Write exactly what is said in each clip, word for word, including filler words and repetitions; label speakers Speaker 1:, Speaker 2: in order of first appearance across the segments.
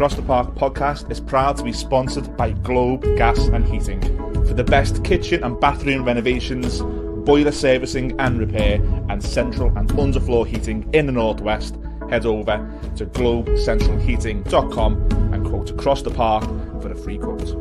Speaker 1: Across the Park podcast is proud to be sponsored by Globe Gas and Heating. For the best kitchen and bathroom renovations, boiler servicing and repair, and central and underfloor heating in the Northwest, head over to globe central heating dot com and quote Across the Park for a free quote.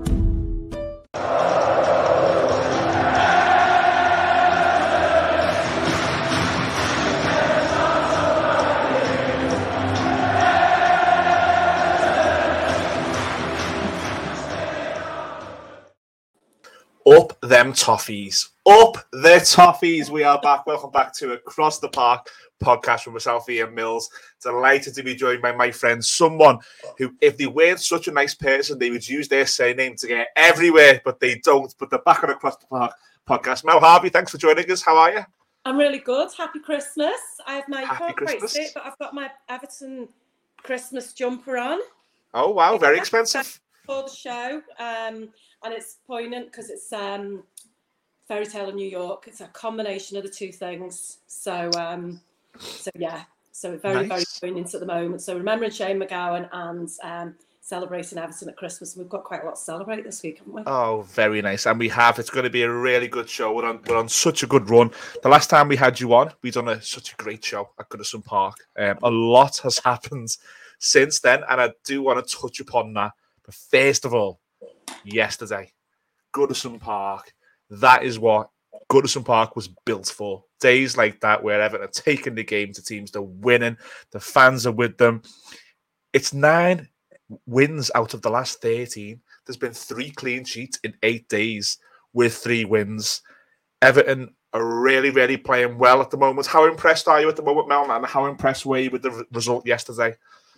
Speaker 1: Up them toffees. Up the toffees. We are back. Welcome back to Across the Park podcast with myself, Ian Mills. Delighted to be joined by my friend, someone who, if they weren't such a nice person, they would use their surname to get everywhere, but they don't. But they're back on Across the Park podcast. Mel Harvey, thanks for joining us. How are you?
Speaker 2: I'm really good. Happy Christmas. I have my,
Speaker 1: Happy
Speaker 2: you can't quite
Speaker 1: Christmas.
Speaker 2: see it, but I've got my Everton Christmas jumper on.
Speaker 1: Oh, wow. Very expensive.
Speaker 2: For the show. Um, and it's poignant because it's um, Fairy Tale of New York. It's a combination of the two things. So, um, so yeah. So very, nice. very poignant at the moment. So remembering Shane McGowan and um, celebrating Everton at Christmas. We've got quite a lot to celebrate this week, haven't we?
Speaker 1: Oh, very nice. And we have. It's going to be a really good show. We're on, we're on such a good run. The last time we had you on, we've done a, such a great show at Goodison Park. Um, a lot has happened since then, and I do want to touch upon that. But first of all, yesterday, Goodison Park, that is what Goodison Park was built for. Days like that where Everton are taking the game to teams, they're winning, the fans are with them. It's nine wins out of the last thirteen. There's been three clean sheets in eight days with three wins. Everton are really, really playing well at the moment. How impressed are you at the moment, Mel? And how impressed were you with the result yesterday?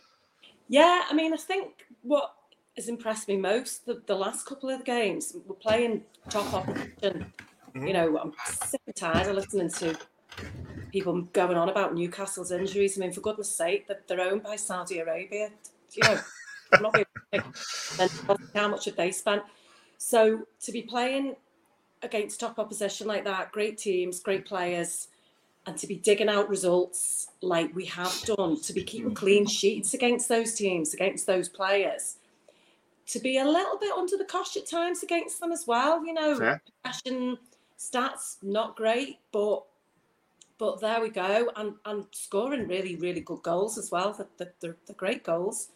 Speaker 2: Yeah, I mean, I think what has impressed me most the, the last couple of games, we're playing top opposition. Mm-hmm. You know, I'm sick and tired of listening to people going on about Newcastle's injuries. I mean, for goodness sake, that they're owned by Saudi Arabia. You know, I'm not being then how much have they spent? So to be playing against top opposition like that, great teams, great players, and to be digging out results like we have done, to be keeping clean sheets against those teams, against those players, to be a little bit under the cosh at times against them as well. You know, possession stats, not great, but but there we go. And, and scoring really, really good goals as well. They're, they're, they're great goals.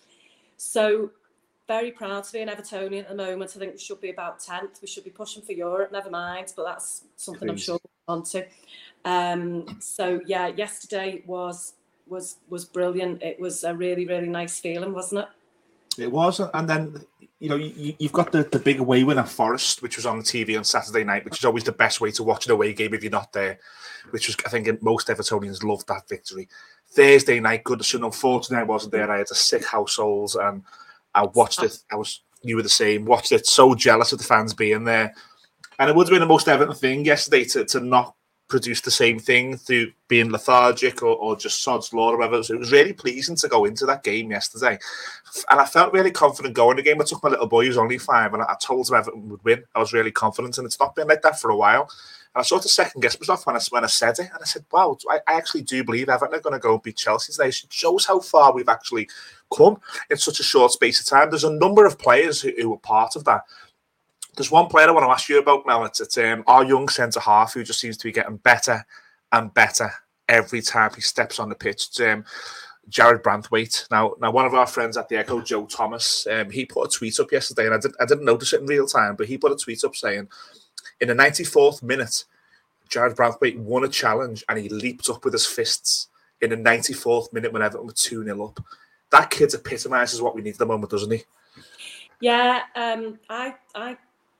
Speaker 2: So very proud to be an Evertonian at the moment. I think we should be about tenth. We should be pushing for Europe, never mind. But that's something Please. I'm sure we'll on to. Um, so, yeah, yesterday was was was brilliant. It was a really, really nice feeling, wasn't it?
Speaker 1: It was, and then, you know, you, you've got the, the big away win at Forest, which was on the T V on Saturday night, which is always the best way to watch an away game if you're not there, which was, I think, most Evertonians loved that victory. Thursday night, Goodison, unfortunately, I wasn't there. I had a sick household, and I watched it. I was, you were the same, watched it, so jealous of the fans being there. And it would have been the most Everton thing yesterday to, to not produce the same thing through being lethargic or, or just sod's law or whatever. So it was really pleasing to go into that game yesterday. And I felt really confident going the game. I took my little boy, who's only five, and I told him Everton would win. I was really confident, and it's not been like that for a while. And I sort of second guessed myself when I, when I said it. And I said, wow, I, I actually do believe Everton are going to go and beat Chelsea today. It shows how far we've actually come in such a short space of time. There's a number of players who, who were part of that. There's one player I want to ask you about, Mel. It's, it's um, our young centre-half who just seems to be getting better and better every time he steps on the pitch. It's, um, Jared Branthwaite. Now, now, one of our friends at the Echo, Joe Thomas, um, he put a tweet up yesterday, and I, did, I didn't notice it in real time, but he put a tweet up saying, in the ninety-fourth minute, Jared Branthwaite won a challenge, and he leaped up with his fists in the ninety-fourth minute when Everton were two nil up. That kid epitomises what we need at the moment, doesn't he?
Speaker 2: Yeah, um, I... I...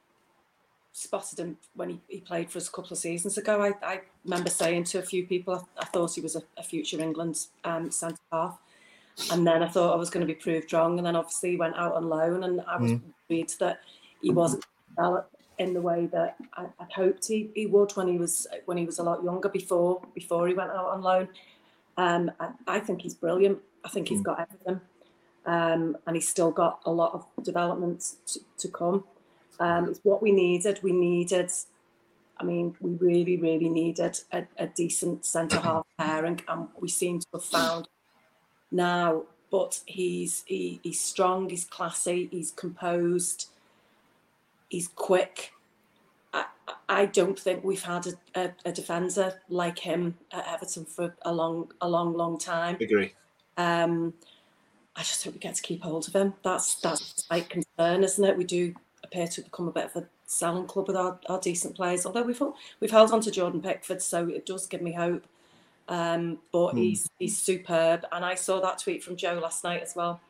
Speaker 2: spotted him when he, he played for us a couple of seasons ago. I, I remember saying to a few people I, I thought he was a, a future England um, centre-half, and then I thought I was going to be proved wrong, and then obviously he went out on loan, and I was mm. worried that he wasn't developed in the way that I, I'd hoped he, he would when he was when he was a lot younger before before he went out on loan. Um, I, I think he's brilliant. I think he's got everything, um, and he's still got a lot of development to, to come. Um, it's what we needed. We needed, I mean, we really, really needed a, a decent centre-half pairing, and we seem to have found now but he's he, he's strong, he's classy, he's composed, he's quick. I, I don't think we've had a, a, a defender like him at Everton for a long, a long, long time.
Speaker 1: I agree.
Speaker 2: Um, I just hope we get to keep hold of him. That's that's a slight concern, isn't it? We do appear to become a bit of a selling club with our, our decent players. Although we've we've held on to Jordan Pickford, so it does give me hope. Um, but hmm. he's he's superb, and I saw that tweet from Joe last night as well.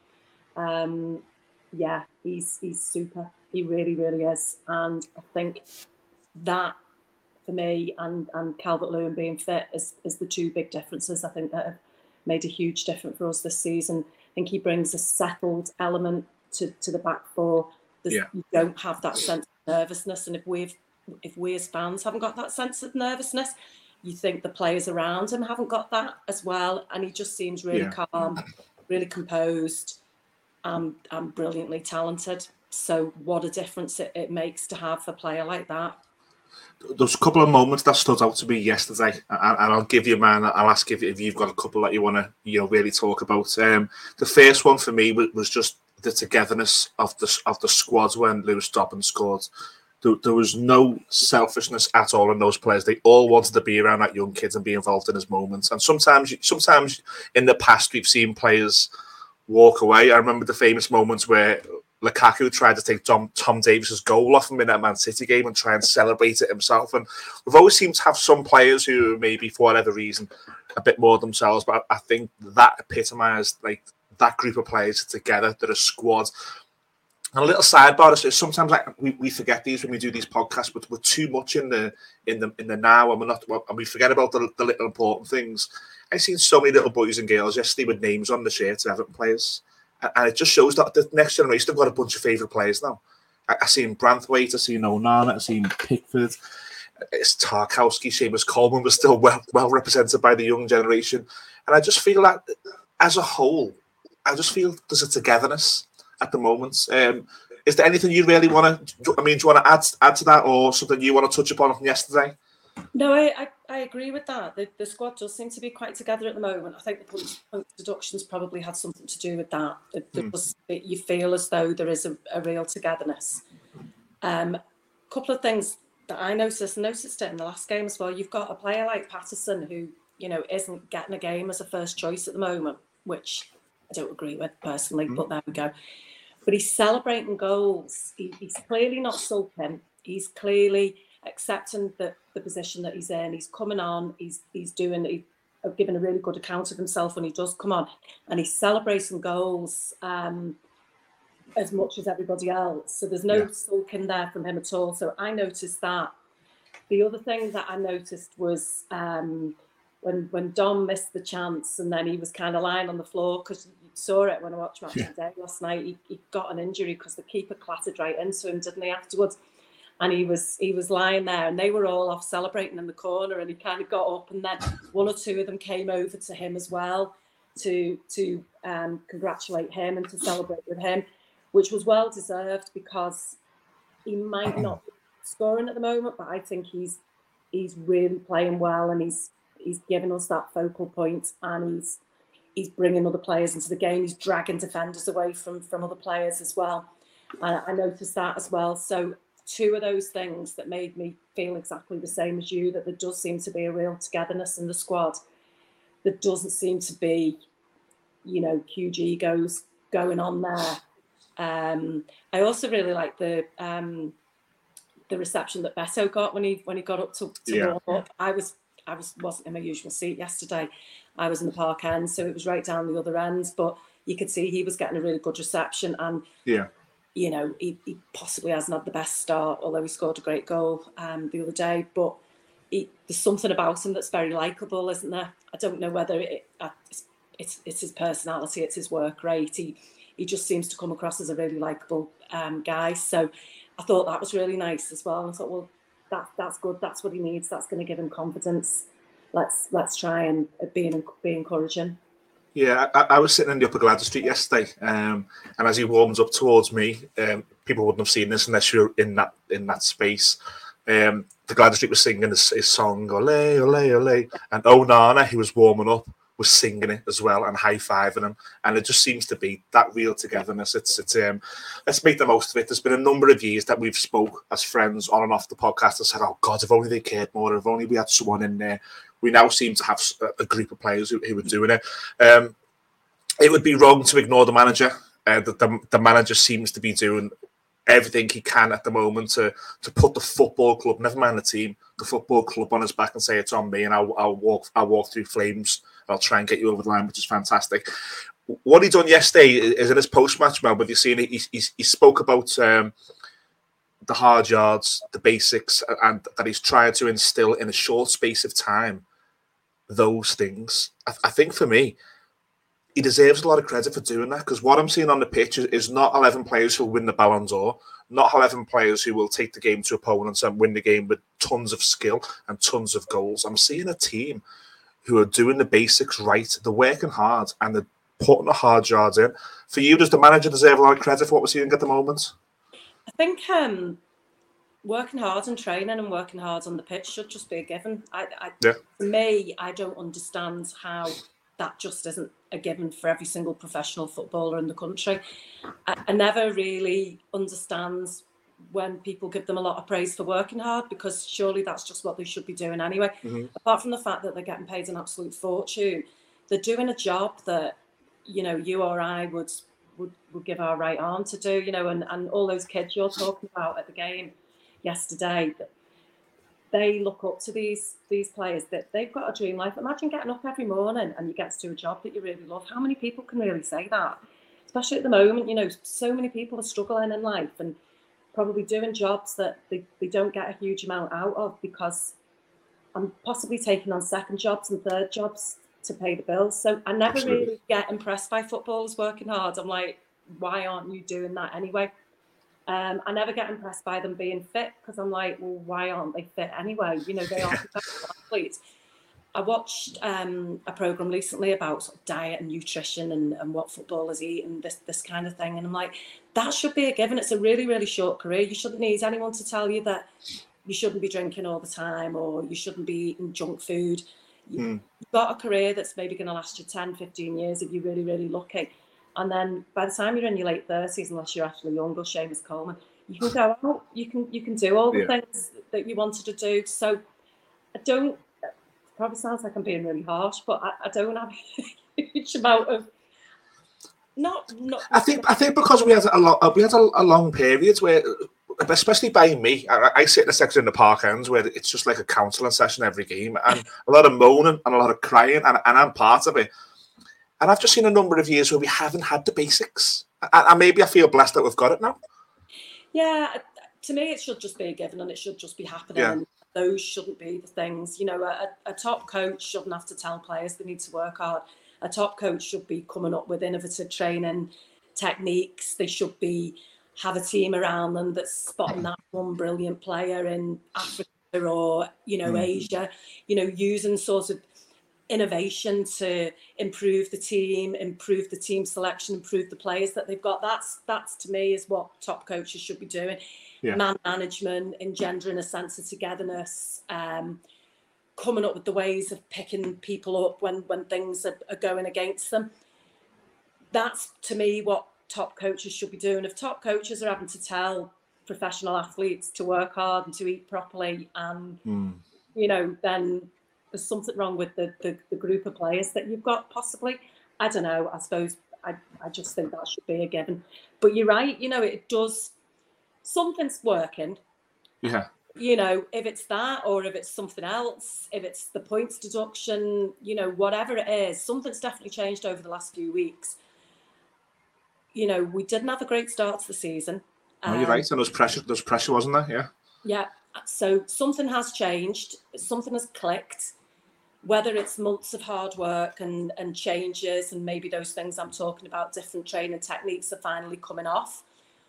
Speaker 2: Um, yeah, he's he's super. He really, really is, and I think that for me and and Calvert-Lewin being fit is is the two big differences. I think that have made a huge difference for us this season. I think he brings a settled element to, to the back four. Yeah. You don't have that sense of nervousness, and if we've if we as fans haven't got that sense of nervousness, you think the players around him haven't got that as well. And he just seems really yeah. calm, really composed, um, and brilliantly talented. So what a difference it, it makes to have a player like that.
Speaker 1: There's a couple of moments that stood out to me yesterday, and, and I'll give you mine. I'll ask if, if you've got a couple that you want to, you know, really talk about. Um, the first one for me was, was just the togetherness of the of the squad when Lewis Dobbin scored. There, there was no selfishness at all in those players. They all wanted to be around that young kid and be involved in his moments. And sometimes, sometimes in the past, we've seen players walk away. I remember the famous moments where Lukaku tried to take Tom, Tom Davis's goal off him in that Man City game and try and celebrate it himself. And we've always seemed to have some players who maybe, for whatever reason, a bit more themselves. But I, I think that epitomised like that group of players together, that a squad. And a little sidebar is sometimes like we, we forget these when we do these podcasts, but we're too much in the in the in the now, and we're not, and we forget about the, the little important things. I've seen so many little boys and girls yesterday with names on the shirts of Everton players. And it just shows that the next generation have got a bunch of favourite players now. I, I seen Branthwaite, I seen Onana, I seen Pickford, it's Tarkowski, Seamus Coleman was still well well represented by the young generation. And I just feel that as a whole, I just feel there's a togetherness at the moment. Um, is there anything you really want to, I mean, do you want to add, add to that, or something you want to touch upon from yesterday?
Speaker 2: No, I, I, I agree with that. The, the squad does seem to be quite together at the moment. I think the punch, punch deductions probably had something to do with that. It, mm. was, it, you feel as though there is a, a real togetherness. A um, couple of things that I noticed, noticed it in the last game as well. You've got a player like Patterson who, you know, isn't getting a game as a first choice at the moment, which I don't agree with personally, mm. but there we go. But he's celebrating goals. He, he's clearly not sulking. He's clearly accepting the, the position that he's in. He's coming on. He's he's doing. He's giving a really good account of himself when he does come on, and he's celebrating goals um, as much as everybody else. So there's no yeah. sulking there from him at all. So I noticed that. The other thing that I noticed was um, when when Dom missed the chance, and then he was kind of lying on the floor, because you saw it when I watched Match yeah. Today last night. He, he got an injury because the keeper clattered right into him, didn't he? Afterwards. And he was he was lying there, and they were all off celebrating in the corner. And he kind of got up, and then one or two of them came over to him as well to to um, congratulate him and to celebrate with him, which was well deserved, because he might not be scoring at the moment, but I think he's he's really playing well, and he's he's giving us that focal point, and he's he's bringing other players into the game. He's dragging defenders away from from other players as well. And I noticed that as well. So. Two of those things that made me feel exactly the same as you, that there does seem to be a real togetherness in the squad. There doesn't seem to be, you know, huge egos going on there. Um, I also really like the um, the reception that Beto got when he when he got up to, to yeah. warm up. I was I was wasn't in my usual seat yesterday. I was in the park end, so it was right down the other end. But you could see he was getting a really good reception, and
Speaker 1: yeah.
Speaker 2: You know, he, he possibly hasn't had the best start, although he scored a great goal um, the other day. But he, there's something about him that's very likeable, isn't there? I don't know whether it, it's, it's it's his personality, it's his work rate. He he just seems to come across as a really likeable um, guy. So I thought that was really nice as well. I thought, well, that that's good. That's what he needs. That's going to give him confidence. Let's let's try and be be encouraging.
Speaker 1: Yeah, I, I was sitting in the Upper Gladys Street yesterday, um, and as he warms up towards me, um, people wouldn't have seen this unless you're in that in that space. Um, the Gladys Street was singing his, his song, Ole, Ole, Ole, and Onana, he was warming up, were singing it as well and high-fiving them. And it just seems to be that real togetherness. It's, it's um, let's make the most of it. There's been a number of years that we've spoke as friends on and off the podcast and said, oh, God, if only they cared more, if only we had someone in there. We now seem to have a group of players who, who are doing it. Um, it would be wrong to ignore the manager. Uh, the, the, the manager seems to be doing everything he can at the moment to to put the football club, never mind the team, the football club on his back and say it's on me, and I'll, I'll walk I'll walk through flames. I'll try and get you over the line, which is fantastic. What he done yesterday is in his post-match, Mel, but you've seen it. He, he, he spoke about um, the hard yards, the basics, and that he's trying to instill in a short space of time those things. I, I think for me, he deserves a lot of credit for doing that, because what I'm seeing on the pitch is, is not eleven players who will win the Ballon d'Or, not eleven players who will take the game to opponents and win the game with tons of skill and tons of goals. I'm seeing a team who are doing the basics right, they're working hard, and they're putting the hard yards in. For you, does the manager deserve a lot of credit for what we're seeing at the moment?
Speaker 2: I think um, working hard and training and working hard on the pitch should just be a given. I, I,
Speaker 1: yeah.
Speaker 2: For me, I don't understand how that just isn't a given for every single professional footballer in the country. I, I never really understand when people give them a lot of praise for working hard, because surely that's just what they should be doing anyway.
Speaker 1: Mm-hmm.
Speaker 2: Apart from the fact that they're getting paid an absolute fortune, they're doing a job that, you know, you or I would would, would give our right arm to do, you know, and, and all those kids you're talking about at the game yesterday, they look up to these these players, that they've got a dream life. Imagine getting up every morning and you get to do a job that you really love. How many people can really say that? Especially at the moment, you know, so many people are struggling in life and probably doing jobs that they, they don't get a huge amount out of, because I'm possibly taking on second jobs and third jobs to pay the bills. So I never
Speaker 1: Absolutely.
Speaker 2: really get impressed by footballers working hard. I'm like, why aren't you doing that anyway? Um, I never get impressed by them being fit, because I'm like, well, why aren't they fit anyway? You know, they are professional athletes. I watched um, a programme recently about sort of diet and nutrition and, and what footballers eat and this this kind of thing. And I'm like, that should be a given. It's a really, really short career. You shouldn't need anyone to tell you that you shouldn't be drinking all the time, or you shouldn't be eating junk food. You,
Speaker 1: Mm.
Speaker 2: You've got a career that's maybe going to last you ten, fifteen years if you're really, really lucky. And then by the time you're in your late thirties, unless you're actually young or Seamus Coleman, you can go out, you can you can do all the
Speaker 1: Yeah.
Speaker 2: things that you wanted to do. So I don't, it probably sounds like I'm being really harsh, but I, I don't have a huge amount of, not, not.
Speaker 1: I think I think because we had a lot, we had a, a long period where, especially by me, I, I sit in a section in the park ends where it's just like a counselling session every game, and a lot of moaning and a lot of crying, and, and I'm part of it. And I've just seen a number of years where we haven't had the basics, and, and maybe I feel blessed that we've got it now.
Speaker 2: Yeah, to me, it should just be a given, and it should just be happening.
Speaker 1: Yeah.
Speaker 2: And those shouldn't be the things. You know, a, a top coach shouldn't have to tell players they need to work hard. A top coach should be coming up with innovative training techniques. They should be have a team around them that's spotting that one brilliant player in Africa or, you know, mm. Asia, you know, using sort of innovation to improve the team, improve the team selection, improve the players that they've got. That's, that's to me, is what top coaches should be doing. Yeah. Man management, engendering a sense of togetherness, um, coming up with the ways of picking people up when, when things are, are going against them. That's, to me, what top coaches should be doing. If top coaches are having to tell professional athletes to work hard and to eat properly, and mm. you know, then there's something wrong with the, the the group of players that you've got, possibly. I don't know. I suppose I, I just think that should be a given. But you're right. You know, it does. Something's working.
Speaker 1: Yeah.
Speaker 2: You know, if it's that, or if it's something else, if it's the points deduction, you know, whatever it is, something's definitely changed over the last few weeks. You know, we didn't have a great start to the season.
Speaker 1: No, you're um, right. And there's pressure, there's pressure, wasn't there? Yeah.
Speaker 2: Yeah. So something has changed. Something has clicked. Whether it's months of hard work and, and changes, and maybe those things I'm talking about, different training techniques, are finally coming off.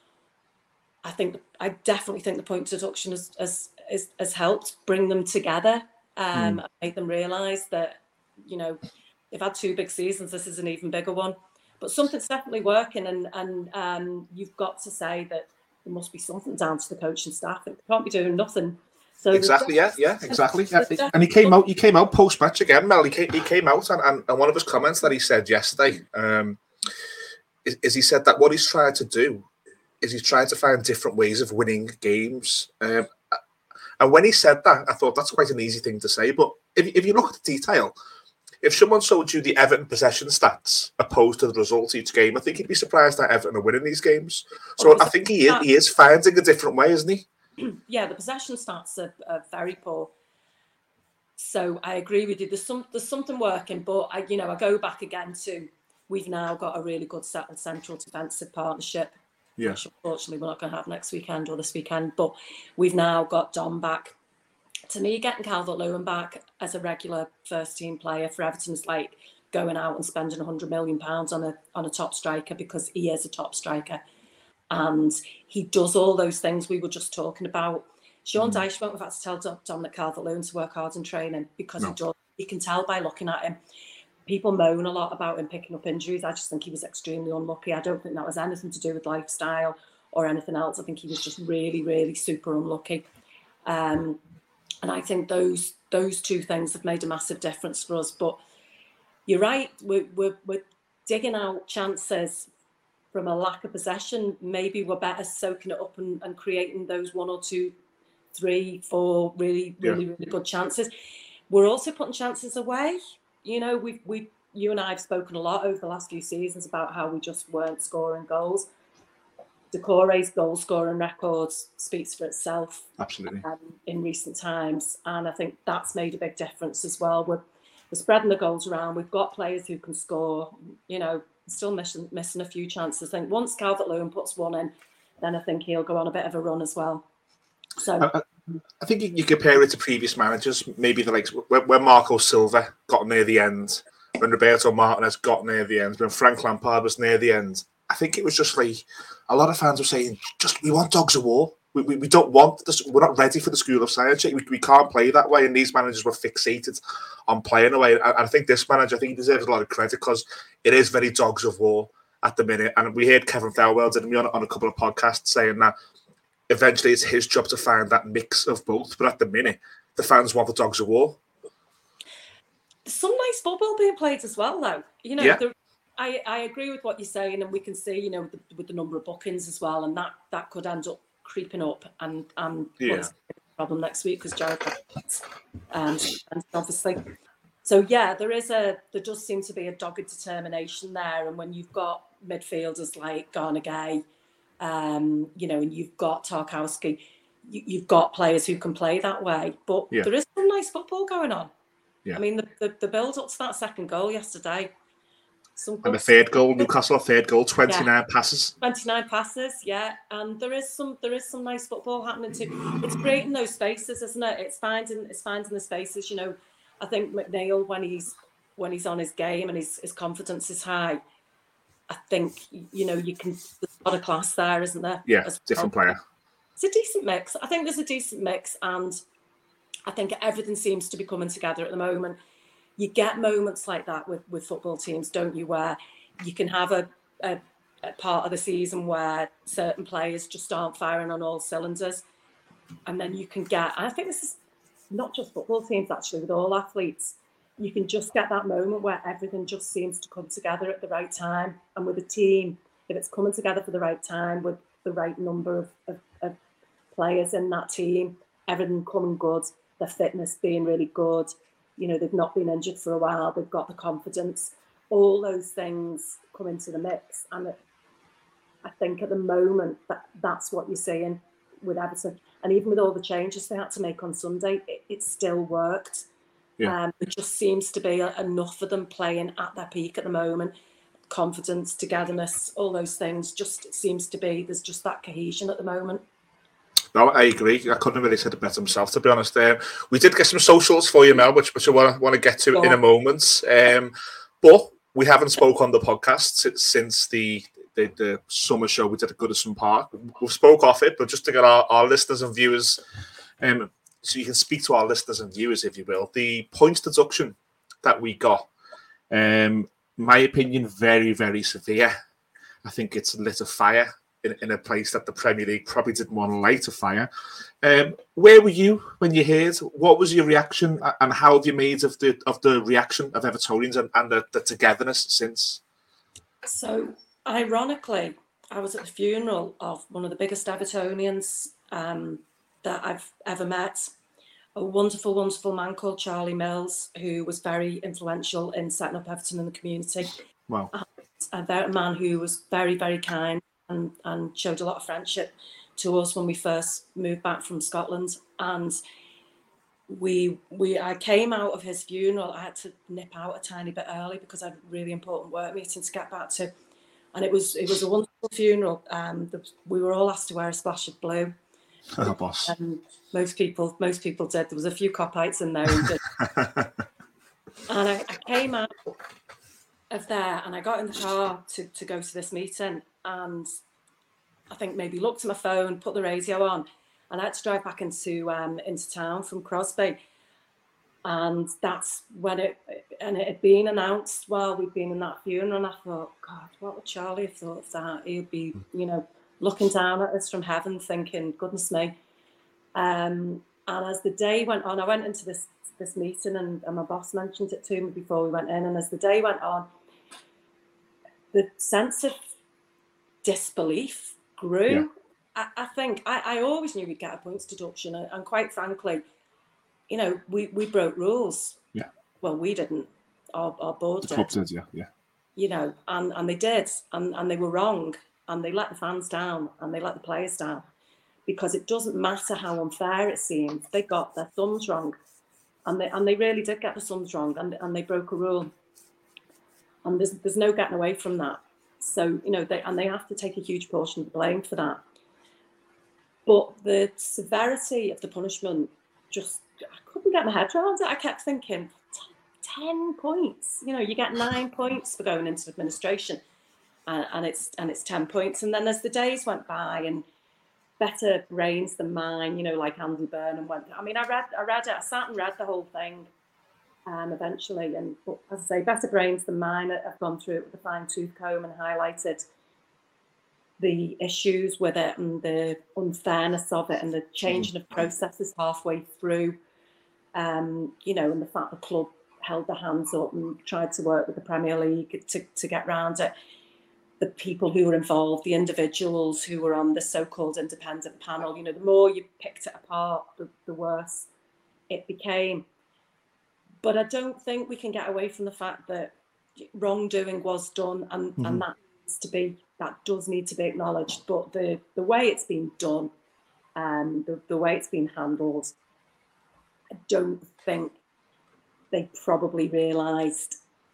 Speaker 2: I think, I definitely think the point deduction has has, has, has helped bring them together, um, mm. and make them realise that, you know, they've had two big seasons. This is an even bigger one. But something's definitely working, and and um, you've got to say that there must be something down to the coaching staff. They can't be doing nothing So
Speaker 1: exactly, yeah, yeah, exactly. Yeah. And he came out, he came out post match again, Mel. He came, he came out, and, and, and one of his comments that he said yesterday um, is, is he said that what he's trying to do is he's trying to find different ways of winning games. Um, and when he said that, I thought that's quite an easy thing to say. But if if you look at the detail, if someone showed you the Everton possession stats opposed to the results each game, I think you'd be surprised that Everton are winning these games. So I think he is, he is finding a different way, isn't he?
Speaker 2: Yeah, the possession stats are, are very poor. So I agree with you. There's some there's something working, but I you know I go back again to we've now got a really good settled central defensive partnership.
Speaker 1: Yeah.
Speaker 2: Which unfortunately we're not going to have next weekend or this weekend, but we've now got Dom back. To me, getting Calvert-Lewin back as a regular first team player for Everton is like going out and spending one hundred million pounds on a on a top striker, because he is a top striker. And he does all those things we were just talking about. Sean mm. Dyche won't have had to tell Dominic Calvert-Lewin to work hard in training, because no. he does. You can tell by looking at him. People moan a lot about him picking up injuries. I just think he was extremely unlucky. I don't think that was anything to do with lifestyle or anything else. I think he was just really, really super unlucky. Um, and I think those those two things have made a massive difference for us. But you're right, we're, we're, we're digging out chances from a lack of possession. Maybe we're better soaking it up and, and creating those one or two, three, four really, really, yeah. really good chances. We're also putting chances away. You know, we we you and I have spoken a lot over the last few seasons about how we just weren't scoring goals. Doucouré's goal scoring record speaks for itself.
Speaker 1: Absolutely.
Speaker 2: Um, in recent times, and I think that's made a big difference as well. We're we're spreading the goals around. We've got players who can score. You know, still missing missing a few chances. I think once Calvert-Lewin puts one in, then I think he'll go on a bit of a run as well. So
Speaker 1: I, I think you, you compare it to previous managers. Maybe the likes when, when Marco Silva got near the end, when Roberto Martinez got near the end, when Frank Lampard was near the end. I think it was just like a lot of fans were saying, "Just we want dogs of war. We we, we don't want this. We're not ready for the school of science. We, we can't play that way." And these managers were fixated on playing away. And I think this manager, I think he deserves a lot of credit, because it is very dogs of war at the minute. And we heard Kevin Thelwell, didn't we, on, on a couple of podcasts, saying that eventually it's his job to find that mix of both. But at the minute, the fans want the dogs of war.
Speaker 2: There's some nice football being played as well, though. You know, yeah. the, I, I agree with what you're saying, and we can see, you know, with the, with the number of bookings as well, and that, that could end up creeping up, and and
Speaker 1: yeah.
Speaker 2: what's the problem next week, because Jared um and obviously, so yeah, there is a there does seem to be a dogged determination there, and when you've got midfielders like Garner Gay, um, you know, and you've got Tarkowski, you, you've got players who can play that way, but
Speaker 1: yeah.
Speaker 2: there is some nice football going on.
Speaker 1: Yeah.
Speaker 2: I mean, the, the, the build up to that second goal yesterday. Some
Speaker 1: and the third goal, Newcastle, third goal, twenty-nine
Speaker 2: yeah.
Speaker 1: passes.
Speaker 2: twenty-nine passes, yeah. And there is some there is some nice football happening too. It's creating those spaces, isn't it? It's finding it's finding the spaces. You know, I think McNeil, when he's when he's on his game and his, his confidence is high, I think, you know, you can there's a lot of class there, isn't there?
Speaker 1: Yeah, well. Different player.
Speaker 2: It's a decent mix. I think there's a decent mix, and I think everything seems to be coming together at the moment. You get moments like that with, with football teams, don't you, where you can have a, a, a part of the season where certain players just aren't firing on all cylinders. And then you can get, I think this is not just football teams, actually, with all athletes, you can just get that moment where everything just seems to come together at the right time. And with a team, if it's coming together for the right time, with the right number of, of, of players in that team, everything coming good, their fitness being really good, you know, they've not been injured for a while, they've got the confidence, all those things come into the mix. And it, I think at the moment that that's what you're seeing with Everton. And even with all the changes they had to make on Sunday, it, it still worked. Yeah. Um, it just seems to be enough for them playing at their peak at the moment. Confidence, togetherness, all those things, just it seems to be, there's just that cohesion at the moment.
Speaker 1: No, I agree. I couldn't have really said it better myself, to be honest. Um, we did get some socials for you, Mel, which, which I want to want to get to oh. in a moment. Um, but we haven't spoke on the podcast since the, the the summer show we did at Goodison Park. We spoke off it, but just to get our, our listeners and viewers, um, so you can speak to our listeners and viewers, if you will, the points deduction that we got, um, my opinion, very, very severe. I think it's lit a fire in, in a place that the Premier League probably didn't want to light a fire. Um, where were you when you heard? What was your reaction, and how have you made of the of the reaction of Evertonians and, and the, the togetherness since?
Speaker 2: So, ironically, I was at the funeral of one of the biggest Evertonians um, that I've ever met. A wonderful, wonderful man called Charlie Mills, who was very influential in setting up Everton in the community.
Speaker 1: Wow.
Speaker 2: And a man who was very, very kind and, and showed a lot of friendship to us when we first moved back from Scotland. And we, we, I came out of his funeral. I had to nip out a tiny bit early because I had a really important work meeting to get back to. And it was, it was a wonderful funeral. Um, the, we were all asked to wear a splash of blue.
Speaker 1: Oh, boss.
Speaker 2: Um, most people, most people did. There was a few cop-outs in there. And I, I came out of there and I got in the car to, to go to this meeting, and I think maybe looked at my phone, put the radio on, and I had to drive back into um, into town from Crosby. And that's when it, and it had been announced while we'd been in that funeral, and I thought, God, what would Charlie have thought of that? He'd be, you know, looking down at us from heaven thinking, goodness me. Um, and as the day went on, I went into this this meeting and, and my boss mentioned it to me before we went in. And as the day went on, the sense of disbelief grew. Yeah. I, I think I, I always knew we'd get a points deduction. And, and quite frankly, you know, we, we broke rules.
Speaker 1: Yeah.
Speaker 2: Well, we didn't. Our, our board
Speaker 1: the
Speaker 2: did.
Speaker 1: club did, yeah, yeah.
Speaker 2: You know, and, and they did. And, and they were wrong. And they let the fans down and they let the players down, because it doesn't matter how unfair it seems. They got their thumbs wrong, and they and they really did get the thumbs wrong, and, and they broke a rule. And there's there's no getting away from that. So, you know, they and they have to take a huge portion of the blame for that. But the severity of the punishment, just I couldn't get my head around it. I kept thinking, ten points. You know, you get nine points for going into administration. Uh, and it's and it's ten points. And then as the days went by, and better brains than mine, you know, like Andy Burnham went. I mean, I read, I read it. I sat and read the whole thing. Um, eventually, and but as I say, better brains than mine have gone through it with a fine tooth comb and highlighted the issues with it and the unfairness of it and the changing of processes halfway through. Um, you know, and the fact the club held their hands up and tried to work with the Premier League to to get round it. The people who were involved, the individuals who were on the so-called independent panel, you know, the more you picked it apart, the, the worse it became. But I don't think we can get away from the fact that wrongdoing was done, and, mm-hmm. and that needs to be, that does need to be acknowledged. But the, the way it's been done, and the, the way it's been handled, I don't think they probably realised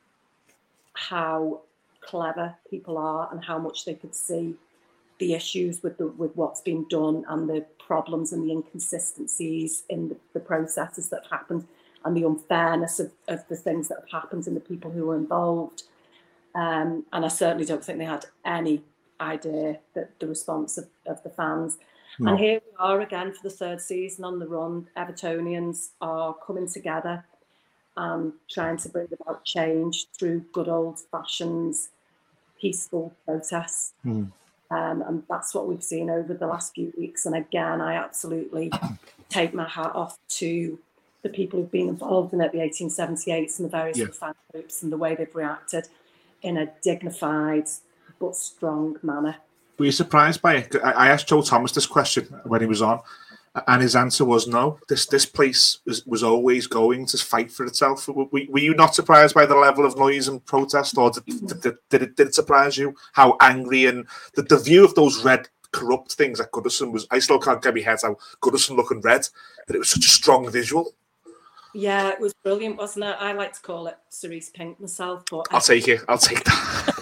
Speaker 2: how clever people are and how much they could see the issues with the with what's been done and the problems and the inconsistencies in the, the processes that have happened and the unfairness of, of the things that have happened and the people who were involved. Um, and I certainly don't think they had any idea that the response of, of the fans. No. And here we are again for the third season on the run. Evertonians are coming together and trying to bring about change through good old-fashioned peaceful protests. Mm. Um, and that's what we've seen over the last few weeks. And again, I absolutely take my hat off to the people who've been involved in it, the eighteen seventy-eights and the various yeah. fan groups, and the way they've reacted in a dignified but strong manner.
Speaker 1: Were you surprised by it? I asked Joe Thomas this question when he was on, and his answer was no. This this place was, was always going to fight for itself. Were, were you not surprised by the level of noise and protest, or did, did, did, did, it, did it surprise you how angry and the, the view of those red corrupt things at Goodison was? I still can't get my head how Goodison looking red, but it was such a strong visual.
Speaker 2: Yeah, it was brilliant, wasn't it? I like to call it cerise pink myself, but
Speaker 1: I'll take it. I'll take that.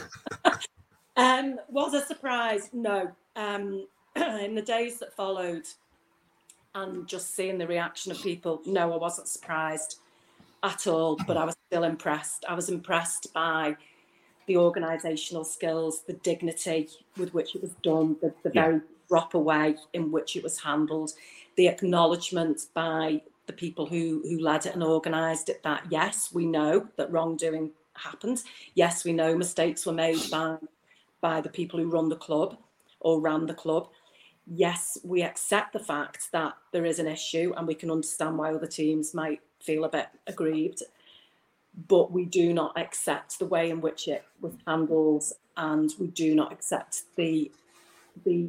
Speaker 2: um, was a surprise? No. Um, in the days that followed, and just seeing the reaction of people, no, I wasn't surprised at all, but I was still impressed. I was impressed by the organisational skills, the dignity with which it was done, the, the yeah. very proper way in which it was handled, the acknowledgement by the people who, who led it and organised it that, yes, we know that wrongdoing happened. Yes, we know mistakes were made by, by the people who run the club or ran the club. Yes, we accept the fact that there is an issue and we can understand why other teams might feel a bit aggrieved, but we do not accept the way in which it was handled, and we do not accept the the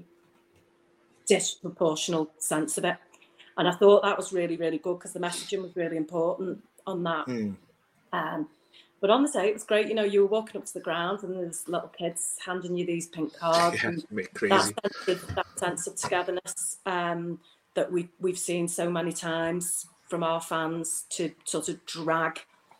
Speaker 2: disproportional sense of it. And I thought that was really, really good because the messaging was really important on that. Mm. Um, but on the day, it was great. You know, you were walking up to the ground and there's little kids handing you these pink cards.
Speaker 1: Yeah,
Speaker 2: and
Speaker 1: crazy.
Speaker 2: That sense of, that sense of togetherness um, that we, we've seen so many times from our fans to sort of drag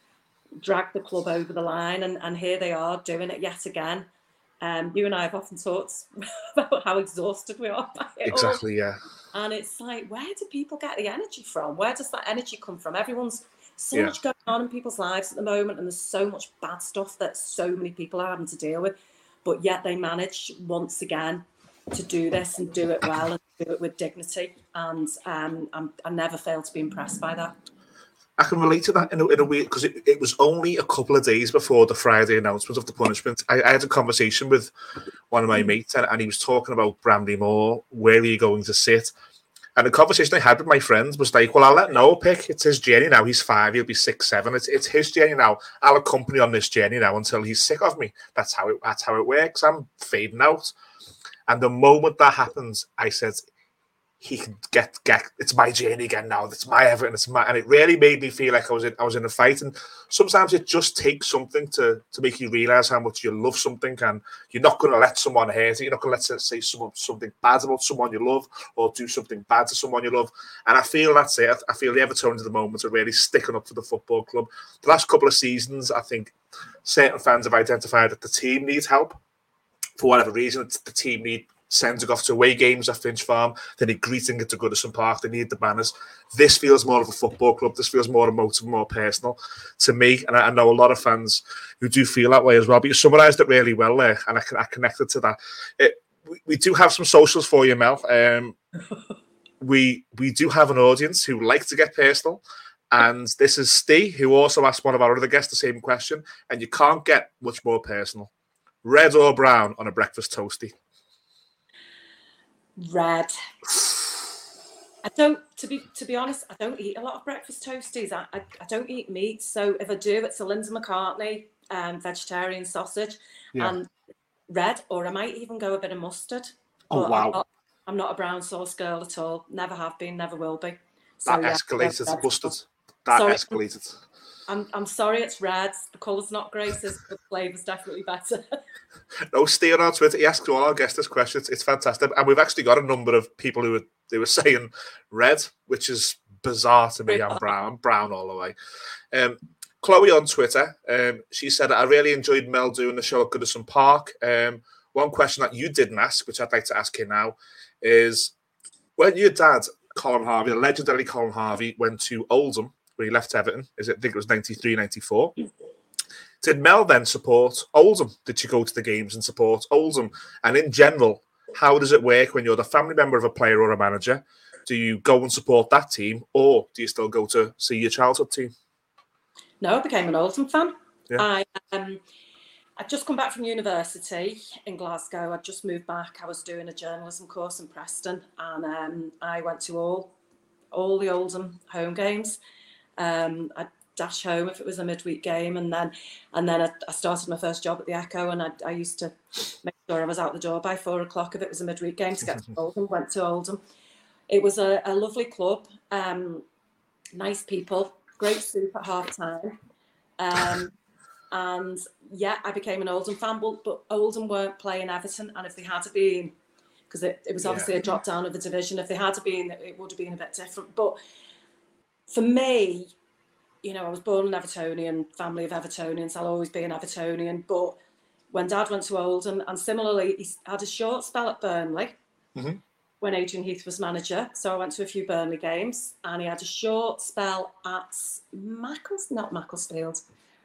Speaker 2: drag the club over the line. And, and here they are doing it yet again. Um, you and I have often talked about how exhausted we are by it
Speaker 1: Exactly,
Speaker 2: all.
Speaker 1: yeah.
Speaker 2: And it's like, where do people get the energy from? Where does that energy come from? Everyone's so
Speaker 1: yeah.
Speaker 2: much going on in people's lives at the moment, and there's so much bad stuff that so many people are having to deal with. But yet they manage once again to do this and do it well and do it with dignity. And um, I'm, I never fail to be impressed by that.
Speaker 1: I can relate to that in a, in a way because it, it was only a couple of days before the Friday announcement of the punishment. I, I had a conversation with one of my mates and, and he was talking about Bramley Moore, where are you going to sit? And the conversation I had with my friends was like, well, I'll let Noah pick. It's his journey now. He's five, he'll be six, seven. It's it's his journey now. I'll accompany on this journey now until he's sick of me. That's how it that's how it works. I'm fading out. And the moment that happens, I said, he can get get. It's my journey again now. It's my Everton. It's my, and it really made me feel like I was in. I was in a fight. And sometimes it just takes something to to make you realise how much you love something, and you're not going to let someone hurt it. You're not going to let say someone something bad about someone you love, or do something bad to someone you love. And I feel that's it. I feel the Evertonians at the moment are really sticking up for the football club. The last couple of seasons, I think certain fans have identified that the team needs help for whatever reason. It's the team need. Sending off to away games at Finch Farm, they need greeting it to Goodison Park, they need the banners. This feels more of a football club, this feels more emotive, more personal to me, and I, I know a lot of fans who do feel that way as well, but you summarised it really well there, and I, I connected to that. It, we, we do have some socials for you, Mel. Um, we, we do have an audience who like to get personal, and this is Steve, who also asked one of our other guests the same question, and you can't get much more personal. Red or brown on a breakfast toastie?
Speaker 2: Red. I don't, to be to be honest, I don't eat a lot of breakfast toasties. I, I, I don't eat meat. So if I do, it's a Linda McCartney um, vegetarian sausage yeah. and red, or I might even go a bit of mustard.
Speaker 1: Oh,
Speaker 2: but
Speaker 1: wow.
Speaker 2: I'm not, I'm not a brown sauce girl at all. Never have been, never will be. So,
Speaker 1: that
Speaker 2: yeah,
Speaker 1: escalated, mustard. That sorry, escalated.
Speaker 2: I'm I'm sorry, it's red. The colour's not great, but the flavour's definitely better.
Speaker 1: No, Steer on Twitter, he asks all our guests this question. It's, it's fantastic. And we've actually got a number of people who were, they were saying red, which is bizarre to me. I'm brown, I'm brown all the way. Um, Chloe on Twitter, um, she said, I really enjoyed Mel doing the show at Goodison Park. Um, one question that you didn't ask, which I'd like to ask you now, is when your dad, Colin Harvey, the legendary Colin Harvey, went to Oldham, when he left Everton, is it, I think it was ninety-three, ninety-four. Did Mel then support Oldham? Did she go to the games and support Oldham? And in general, how does it work when you're the family member of a player or a manager? Do you go and support that team, or do you still go to see your childhood team?
Speaker 2: No, I became an Oldham fan.
Speaker 1: Yeah.
Speaker 2: I um, I'd just come back from university in Glasgow. I'd just moved back. I was doing a journalism course in Preston, and um, I went to all all the Oldham home games. Um, I'd dash home if it was a midweek game, and then and then I, I started my first job at the Echo, and I, I used to make sure I was out the door by four o'clock if it was a midweek game to get to Oldham. Went to Oldham. It was a, a lovely club, um, nice people, great soup at half time, um, and yeah, I became an Oldham fan. But, but Oldham weren't playing Everton, and if they had been, because it, it was obviously yeah. a drop down of the division, if they had been, it would have been a bit different. But for me, you know, I was born an Evertonian, family of Evertonians. I'll always be an Evertonian. But when Dad went to Oldham, and similarly, he had a short spell at Burnley mm-hmm. when Adrian Heath was manager. So I went to a few Burnley games, and he had a short spell at Maccles, not Macclesfield.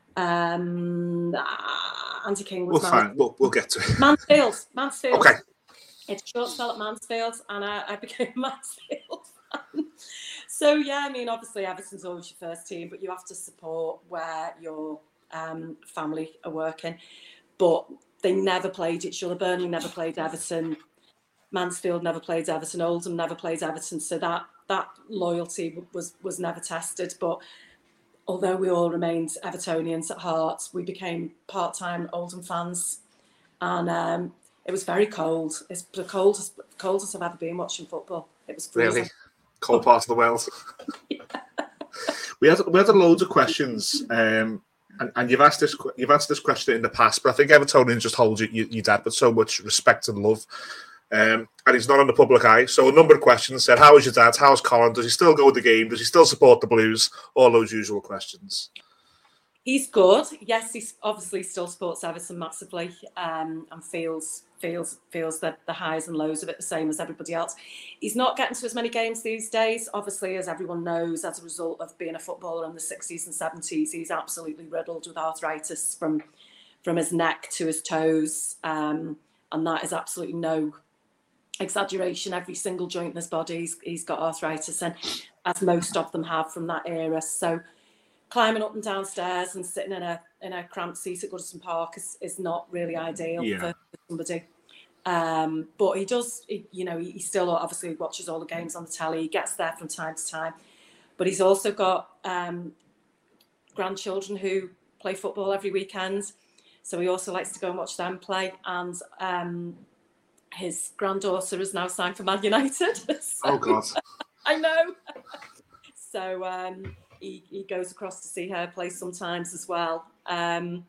Speaker 2: Um, Andy King was
Speaker 1: we'll
Speaker 2: manager.
Speaker 1: Fine. We'll, we'll get to it.
Speaker 2: Mansfield. Mansfield.
Speaker 1: Okay.
Speaker 2: It's a short spell at Mansfield, and I, I became a Mansfield fan. So, yeah, I mean, obviously Everton's always your first team, but you have to support where your um, family are working. But they never played each other. Burnley never played Everton. Mansfield never played Everton, Oldham never played Everton, so that that loyalty was was never tested. But although we all remained Evertonians at heart, we became part-time Oldham fans, and um, it was very cold. It's the coldest, coldest I've ever been watching football. It was freezing.
Speaker 1: Really cold part of the world. Yeah. We had we had loads of questions, um, and, and you've asked this you've asked this question in the past, but I think Evertonians just hold you, you, your dad with so much respect and love. Um, and he's not on the public eye. So a number of questions said, how is your dad? How's Colin? Does he still go to the game? Does he still support the Blues? All those usual questions.
Speaker 2: He's good. Yes, he obviously still supports Everton massively, um, and feels feels feels the, the highs and lows of it the same as everybody else. He's not getting to as many games these days, obviously, as everyone knows, as a result of being a footballer in the sixties and seventies. He's absolutely riddled with arthritis from from his neck to his toes, um, and that is absolutely no exaggeration. Every single joint in his body, he's, he's got arthritis, and as most of them have from that era. So climbing up and down stairs and sitting in a in a cramped seat at Goodison Park is, is not really ideal yeah. for somebody. Um, but he does, he, you know, he, he still obviously watches all the games on the telly. He gets there from time to time. But he's also got um, grandchildren who play football every weekend. So he also likes to go and watch them play. And um, his granddaughter is now signed for Man United. So,
Speaker 1: oh, God.
Speaker 2: I know. So um, he, he goes across to see her play sometimes as well. Um,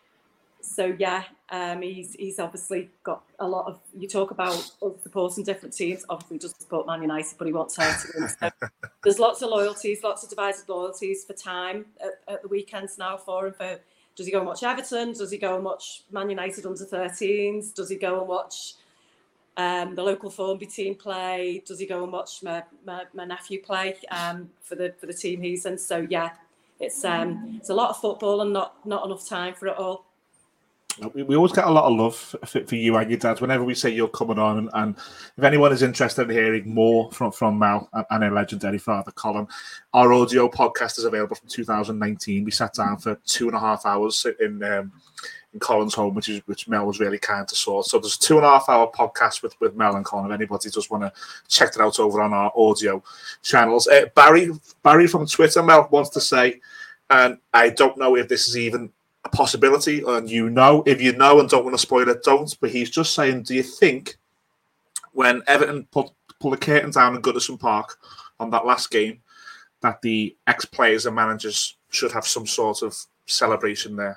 Speaker 2: so, yeah, um, he's he's obviously got a lot of... You talk about us supporting different teams. Obviously, he doesn't support Man United, but he wants her to win. So there's lots of loyalties, lots of divided loyalties for time at, at the weekends now for him. For, does he go and watch Everton? Does he go and watch Man United under thirteens? Does he go and watch... Um, the local Formby team play? Does he go and watch my, my, my nephew play um, for the for the team he's in? So yeah, it's um, it's a lot of football and not not enough time for it all.
Speaker 1: We, we always get a lot of love for, for you and your dad whenever we say you're coming on, and, and if anyone is interested in hearing more from, from Mel and, and her legendary father Colin, our audio podcast is available from two thousand nineteen. We sat down for two and a half hours in um, in Colin's home, which is which Mel was really kind to sort. So there's a two and a half hour podcast with, with Mel and Colin. If anybody just want to check it out over on our audio channels. Uh, Barry Barry from Twitter, Mel, wants to say, and I don't know if this is even a possibility, and you know, if you know and don't want to spoil it, don't. But he's just saying, do you think when Everton put pull the curtain down in Goodison Park on that last game, that the ex-players and managers should have some sort of celebration there?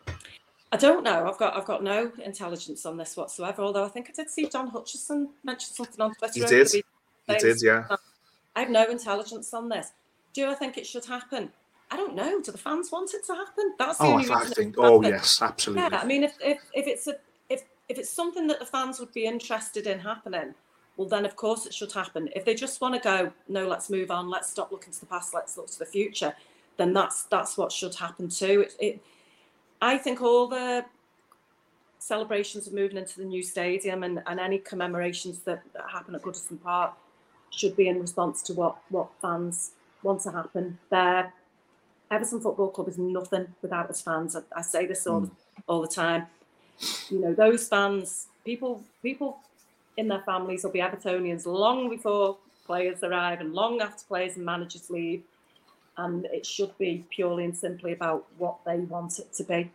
Speaker 2: I don't know. I've got I've got no intelligence on this whatsoever. Although I think I did see John Hutchison mention something on Twitter.
Speaker 1: He did. He did, yeah.
Speaker 2: I have no intelligence on this. Do I think it should happen? I don't know. Do the fans want it to happen? That's the
Speaker 1: oh,
Speaker 2: only
Speaker 1: I
Speaker 2: reason
Speaker 1: think. Oh, yes, absolutely.
Speaker 2: Yeah, I mean, if if if it's a if if it's something that the fans would be interested in happening, well, then of course it should happen. If they just want to go, no, let's move on. Let's stop looking to the past. Let's look to the future. Then that's that's what should happen too. It. it I think all the celebrations of moving into the new stadium and, and any commemorations that, that happen at Goodison Park should be in response to what, what fans want to happen there. Everton Football Club is nothing without its fans. I, I say this all, mm. all the time. You know, those fans, people people in their families will be Evertonians long before players arrive and long after players and managers leave. And it should be purely and simply about what they want it to be.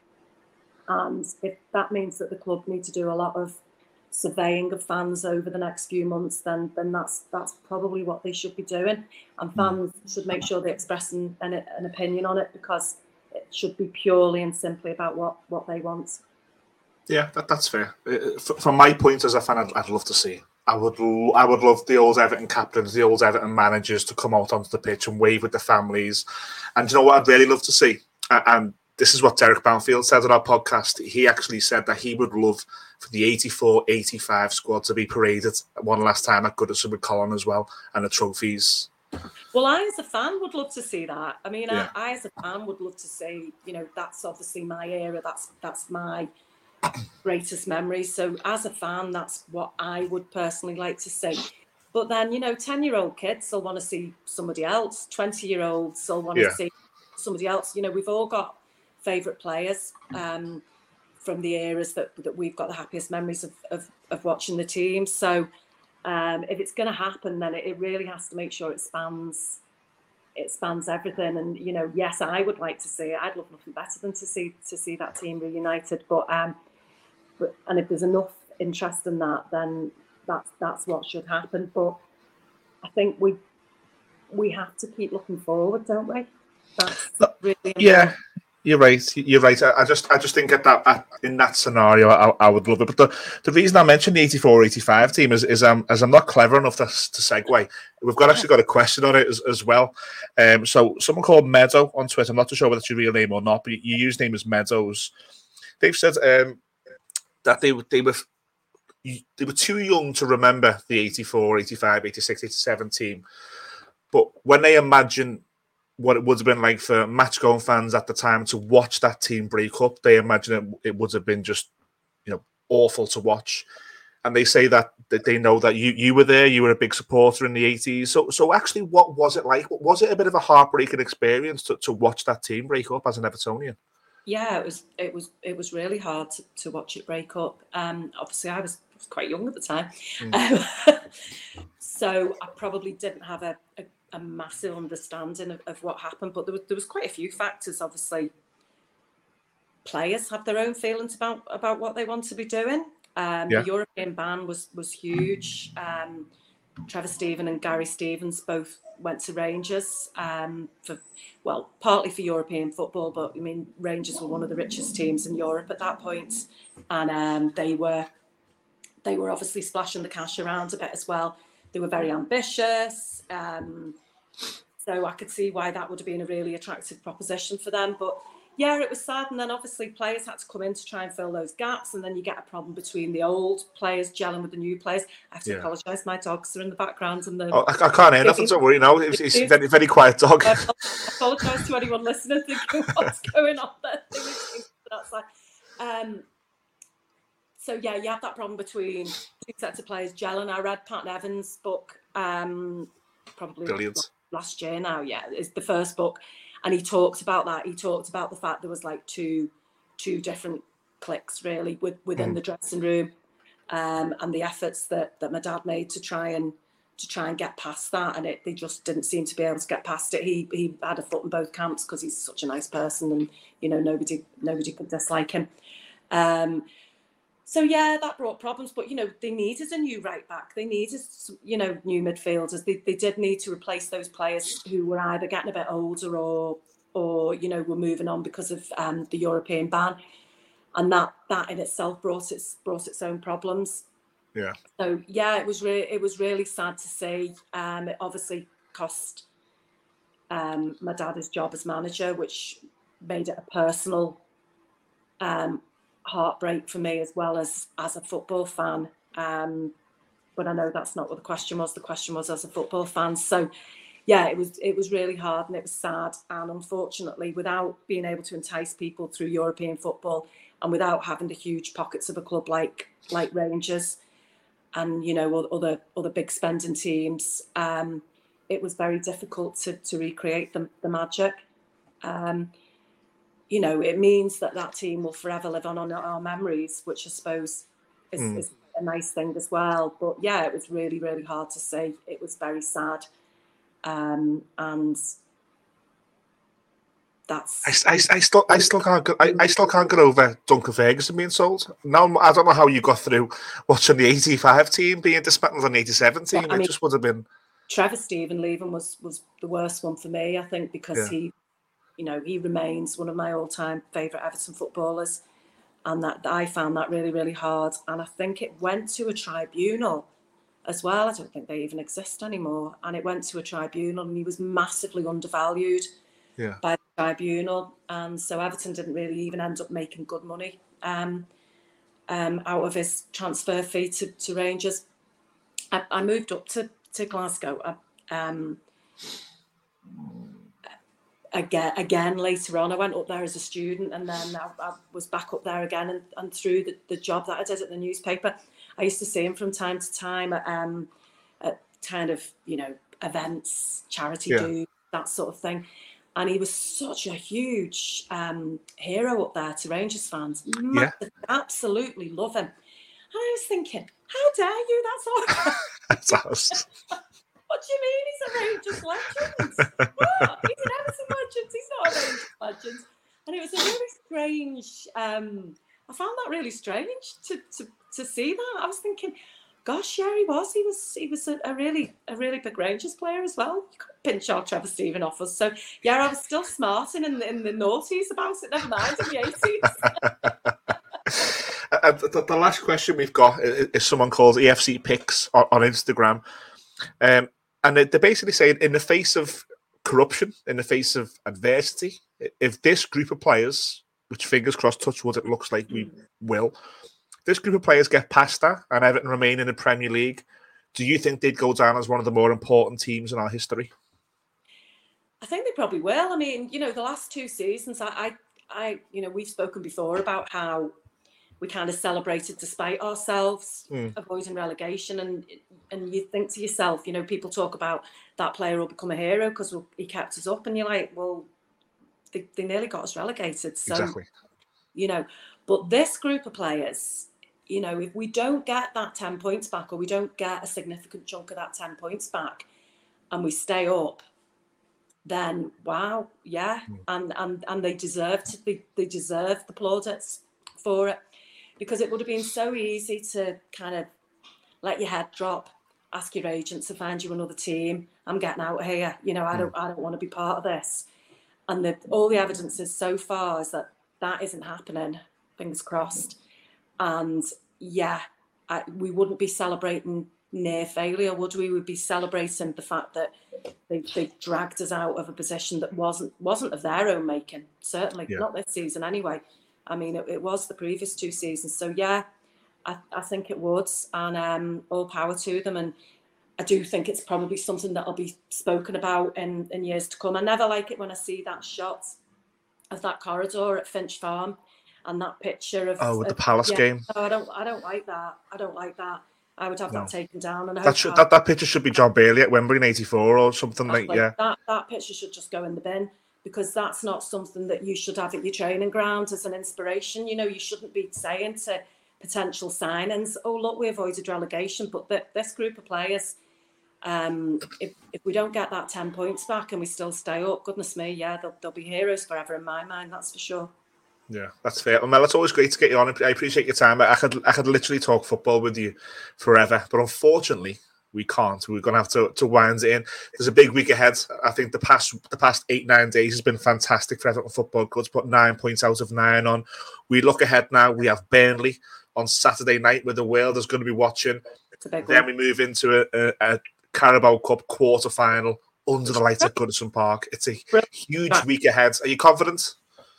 Speaker 2: And if that means that the club need to do a lot of surveying of fans over the next few months, then then that's that's probably what they should be doing. And fans mm. should make sure they express an, an, an opinion on it, because it should be purely and simply about what, what they want.
Speaker 1: Yeah, that, that's fair. From my point as a fan, I'd, I'd love to see it. I would I would love the old Everton captains, the old Everton managers to come out onto the pitch and wave with the families. And you know what I'd really love to see? And this is what Derek Banfield said on our podcast. He actually said that he would love for the eighty-four eighty-five squad to be paraded one last time at Goodison with Colin as well, and the trophies.
Speaker 2: Well, I as a fan would love to see that. I mean,
Speaker 1: yeah.
Speaker 2: I, I as a fan would love to see, you know, that's obviously my era. That's that's my greatest memories. So as a fan, that's what I would personally like to see. But then, you know, ten-year-old kids will want to see somebody else. twenty-year-olds will want yeah. to see somebody else. You know, we've all got favourite players um, from the eras that, that we've got the happiest memories of, of, of watching the team. So Um, if it's going to happen, then it, it really has to make sure it spans it spans everything. And you know, yes, I would like to see it. I'd love nothing better than to see to see that team reunited. But um, but and if there's enough interest in that, then that's that's what should happen. But I think we we have to keep looking forward, don't we? That's really important.
Speaker 1: Yeah. You're right. You're right. I, I just, I just think at that, at, in that scenario, I, I would love it. But the, the reason I mentioned the eighty-four eighty-five team is, is um, as I'm not clever enough to, to segue. We've got actually got a question on it as, as well. Um, so someone called Meadow on Twitter. I'm not too sure whether it's your real name or not, but your username is Meadows. They've said um, that they they were they were too young to remember the eighty-four, eighty-five, eighty-six, eighty-seven team, but when they imagine what it would have been like for match-going fans at the time to watch that team break up, they imagine it, it would have been just, you know, awful to watch. And they say that, that they know that you you were there, you were a big supporter in the eighties. So so actually, what was it like? Was it a bit of a heartbreaking experience to, to watch that team break up as an Evertonian?
Speaker 2: Yeah, it was it was it was really hard to, to watch it break up. Um, obviously, I was, was quite young at the time, mm. um, so I probably didn't have a, a a massive understanding of, of what happened, but there was there was quite a few factors. Obviously, players have their own feelings about about what they want to be doing. Um, yeah. The European ban was was huge. Um, Trevor Steven and Gary Stevens both went to Rangers um, for, well, partly for European football, but I mean Rangers were one of the richest teams in Europe at that point, and um, they were they were obviously splashing the cash around a bit as well. They were very ambitious, um, so I could see why that would have been a really attractive proposition for them. But yeah, it was sad. And then obviously players had to come in to try and fill those gaps. And then you get a problem between the old players gelling with the new players. I have to yeah. apologise. My dogs are in the background. And the
Speaker 1: oh, I, I can't hear nothing. Don't worry. No, it's, it's a very, very quiet dog.
Speaker 2: I apologise to anyone listening thinking what's going on there. Outside. Um, so yeah, you have that problem between two sets of players gelling. I read Pat Evans' book um, probably
Speaker 1: Brilliant.
Speaker 2: last year now. Yeah, it's the first book. And he talked about that. He talked about the fact there was like two, two different cliques really with, within mm. the dressing room, um, and the efforts that, that my dad made to try and to try and get past that, and it they just didn't seem to be able to get past it. He he had a foot in both camps because he's such a nice person, and you know nobody nobody could dislike him. Um, so yeah, that brought problems. But you know they needed a new right back. They needed you know new midfielders. They they did need to replace those players who were either getting a bit older or or you know were moving on because of um, the European ban, and that that in itself brought its brought its own problems.
Speaker 1: Yeah.
Speaker 2: So yeah, it was really it was really sad to see. Um, it obviously cost um, my dad his job as manager, which made it a personal um, heartbreak for me as well as as a football fan. Um, but I know that's not what the question was. The question was as a football fan. So yeah, it was it was really hard and it was sad. And unfortunately, without being able to entice people through European football and without having the huge pockets of a club like like Rangers and you know other other big spending teams, um, it was very difficult to to recreate the, the magic. Um, you know, it means that that team will forever live on on our memories, which I suppose is, mm. is a nice thing as well. But yeah, it was really really hard to see. It was very sad, um, and that's.
Speaker 1: I, I, I still I still can't go, I, I still can't get over Duncan Ferguson being sold. Now I don't know how you got through watching the eighty-five team being dismantled on the eighty-seven team. Yeah, it mean, just would have been.
Speaker 2: Trevor Steven leaving was was the worst one for me, I think, because yeah. he, you know, he remains one of my all-time favourite Everton footballers, and that I found that really really hard. And I think it went to a tribunal as well. I don't think they even exist anymore. And it went to a tribunal, and he was massively undervalued.
Speaker 1: Yeah.
Speaker 2: By the tribunal, and so Everton didn't really even end up making good money um, um, out of his transfer fee to, to Rangers. I, I moved up to to Glasgow I, um, again again later on. I went up there as a student, and then I, I was back up there again, and, and through the, the job that I did at the newspaper, I used to see him from time to time at, um, at kind of you know events, charity yeah. do that sort of thing. And he was such a huge um, hero up there to Rangers fans.
Speaker 1: Yeah.
Speaker 2: Absolutely love him. I was thinking, how dare you? That's all.
Speaker 1: That's us.
Speaker 2: What do you mean he's a Rangers legend? What? He's an Everton legend. He's not a Rangers legend. And it was a really strange, um, I found that really strange to, to, to see that. I was thinking, gosh, yeah, he was. He was he was a, a really a really big Rangers player as well. You couldn't pinch our Trevor Stephen off us. So, yeah, I was still smarting in, in the noughties about it, never mind, in the eighties.
Speaker 1: uh, the, the last question we've got is, is someone called E F C Picks on, on Instagram. Um, and they're basically saying, in the face of corruption, in the face of adversity, if this group of players, which fingers crossed, touch wood, it looks like we will, this group of players get past that and Everton remain in the Premier League, do you think they'd go down as one of the more important teams in our history?
Speaker 2: I think they probably will. I mean, you know, the last two seasons, I, I, I you know, we've spoken before about how we kind of celebrated despite ourselves, mm. avoiding relegation. And and you think to yourself, you know, people talk about that player will become a hero because he kept us up. And you're like, well, they, they nearly got us relegated. So,
Speaker 1: exactly.
Speaker 2: You know, but this group of players, you know, if we don't get that ten points back, or we don't get a significant chunk of that ten points back and we stay up, then wow, yeah. Mm. And, and, and they deserve to be, they deserve the plaudits for it. Because it would have been so easy to kind of let your head drop, ask your agent to find you another team. I'm getting out of here. You know, I don't, I don't want to be part of this. And the, all the evidence is so far is that that isn't happening. Fingers crossed. And yeah, I, we wouldn't be celebrating near failure, would we? We'd be celebrating the fact that they they dragged us out of a position that wasn't wasn't of their own making. Certainly yeah. Not this season, anyway. I mean, it, it was the previous two seasons. So, yeah, I, I think it would. And um, all power to them. And I do think it's probably something that will be spoken about in, in years to come. I never like it when I see that shot of that corridor at Finch Farm and that picture of...
Speaker 1: Oh, with
Speaker 2: of,
Speaker 1: the Palace
Speaker 2: yeah,
Speaker 1: game.
Speaker 2: No, I don't I don't like that. I don't like that. I would have no. that taken down. And I
Speaker 1: that, should, that, that picture should be John Bailey at Wembley in eighty-four or something like that. Yeah.
Speaker 2: That, that picture should just go in the bin. Because that's not something that you should have at your training ground as an inspiration. You know, you shouldn't be saying to potential signings, oh, look, we avoided relegation. But the, this group of players, um, if, if we don't get that ten points back and we still stay up, goodness me, yeah, they'll, they'll be heroes forever in my mind, that's for sure.
Speaker 1: Yeah, that's fair. Well, Mel, it's always great to get you on. I appreciate your time. I could, I could literally talk football with you forever. But unfortunately... we can't. We're going to have to, to wind it in. There's a big week ahead. I think the past the past eight, nine days has been fantastic for Everton Football Club. Put nine points out of nine on. We look ahead now. We have Burnley on Saturday night where the world is going to be watching. Then one. we move into a, a, a Carabao Cup quarter-final under the lights at Goodison Park. It's a huge week ahead. Are you confident?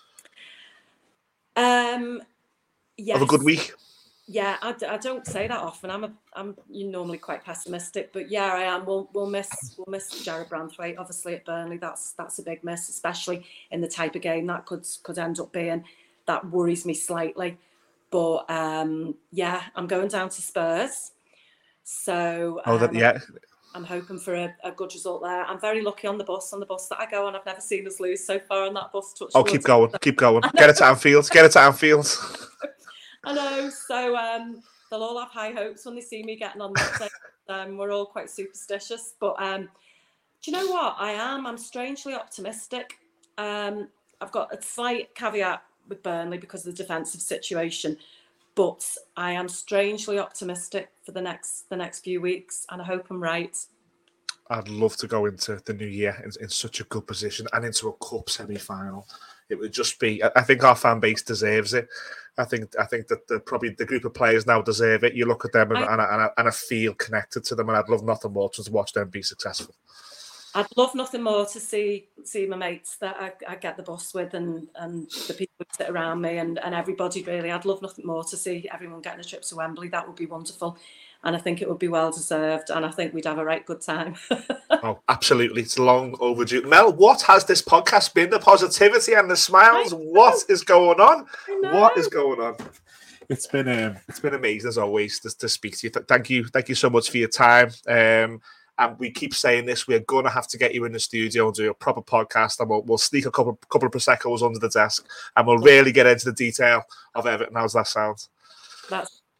Speaker 2: Um, yes.
Speaker 1: Of a good week?
Speaker 2: Yeah, I, I don't say that often. I'm a, I'm normally quite pessimistic, but yeah, I am. We'll we'll miss we'll miss Jarrad Branthwaite obviously at Burnley. That's that's a big miss, especially in the type of game that could could end up being. That worries me slightly, but um, yeah, I'm going down to Spurs. So
Speaker 1: oh, that, yeah,
Speaker 2: I'm hoping for a, a good result there. I'm very lucky on the bus. On the bus that I go on, I've never seen us lose so far on that bus. Touch
Speaker 1: oh, keep going, keep going. Get it to Anfield. Get it to Anfield.
Speaker 2: I know, so um, they'll all have high hopes when they see me getting on that day. Um, we're all quite superstitious, but um, do you know what? I am. I'm strangely optimistic. Um, I've got a slight caveat with Burnley because of the defensive situation, but I am strangely optimistic for the next the next few weeks, and I hope I'm right.
Speaker 1: I'd love to go into the new year in, in such a good position and into a cup semi-final. It would just be. I think our fan base deserves it. I think. I think that the, probably the group of players now deserve it. You look at them and, I, and, I, and I feel connected to them, and I'd love nothing more than to watch them be successful.
Speaker 2: I'd love nothing more to see see my mates that I, I get the bus with, and, and the people who sit around me, and, and everybody really. I'd love nothing more to see everyone getting a trip to Wembley. That would be wonderful. And I think it would be well deserved, and I think we'd have a right good time.
Speaker 1: Oh, absolutely. It's long overdue. Mel, what has this podcast been? The positivity and the smiles. What is going on? What is going on? It's been um, it's been amazing as always to, to speak to you. Thank you, thank you so much for your time. Um, and we keep saying this: we're going to have to get you in the studio and do a proper podcast, and we'll, we'll sneak a couple couple of proseccos under the desk, and we'll really get into the detail of Everton. How's that sound?
Speaker 2: That's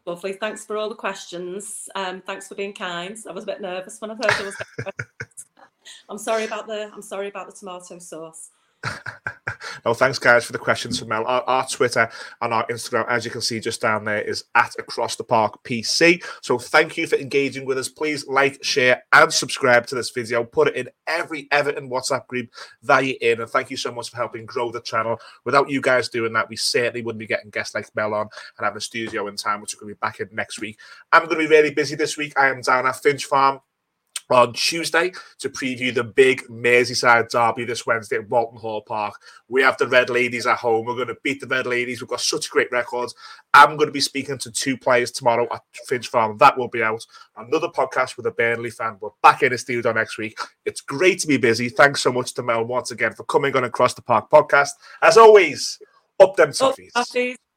Speaker 2: Lovely. Thanks for all the questions. Um, thanks for being kind. I was a bit nervous when I heard there was. I'm sorry about the. I'm sorry about the tomato sauce.
Speaker 1: No, thanks, guys, for the questions from Mel. Our, our Twitter and our Instagram, as you can see just down there, is at Across the Park P C. So thank you for engaging with us. Please like, share, and subscribe to this video. Put it in every Everton WhatsApp group that you're in. And thank you so much for helping grow the channel. Without you guys doing that, we certainly wouldn't be getting guests like Mel on and having a studio in time, which we're going to be back in next week. I'm going to be really busy this week. I am down at Finch Farm on Tuesday to preview the big Merseyside derby this Wednesday at Walton Hall Park. We have the Red Ladies at home. We're going to beat the Red Ladies. We've got such great records. I'm going to be speaking to two players tomorrow at Finch Farm. That will be out. Another podcast with a Burnley fan. We're back in the studio next week. It's great to be busy. Thanks so much to Mel once again for coming on Across the Park podcast. As always, up them toffees.
Speaker 2: Up,